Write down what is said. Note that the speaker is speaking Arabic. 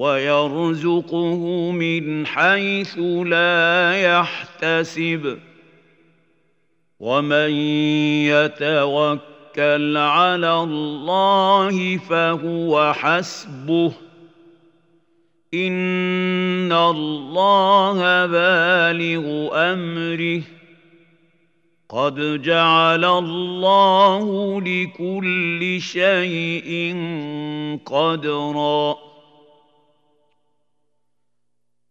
ويرزقه من حيث لا يحتسب ومن يتوكل على الله فهو حسبه إن الله بالغ أمره قد جعل الله لكل شيء قدرا